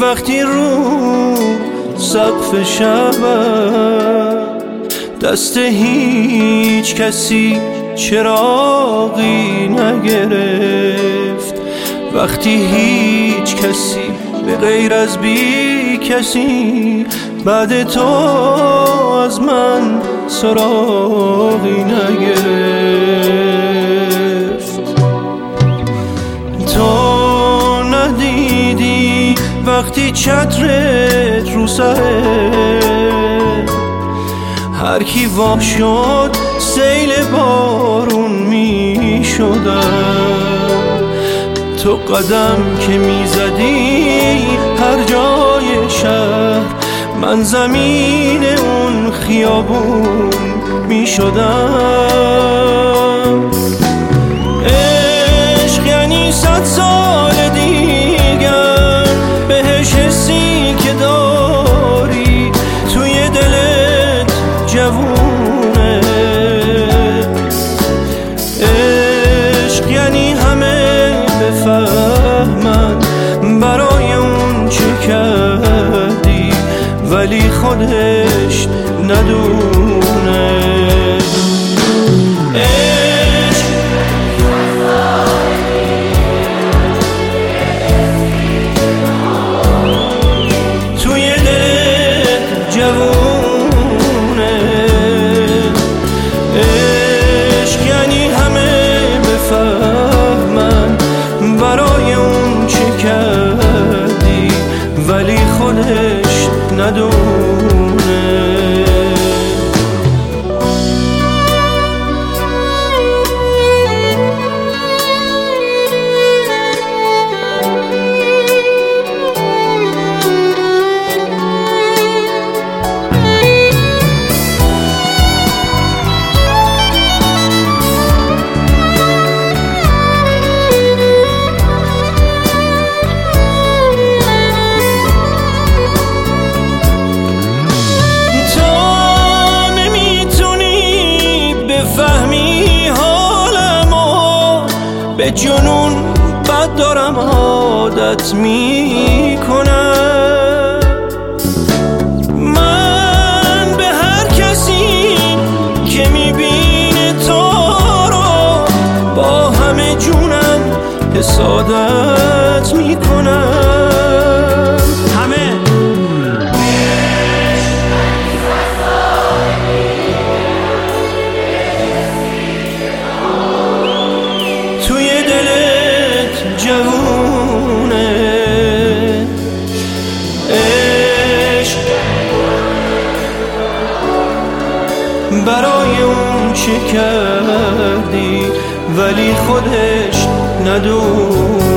وقتی رو سقف شبم دست هیچ کسی چراغی نگرفت، وقتی هیچ کسی به غیر از بی کسی بعد تو از من سراغی نگرفت. تو ندیدی وقتی چترت رو سره هر کی وا شد سیل بارون می شدم. تو قدم که می زدی هر جای شهر من زمین اون خیابون می شدم. عشق یعنی 100 سال دیگر بهش حسی که داری توی دلت جوونه. عشق یعنی همه بفهمن برای اون چه کردی ولی خودش ندونه. توی دلت جوونه. عشق یعنی همه بفهمن برای اون چه کردی ولی خودش ندونه. به جنون بد دارم عادت میکنم. من به هر کسی که میبینه تو رو با همه جونم حسادت میکنم. همه جوونه. عشق برای اون چه کردی ولی خودش ندونه.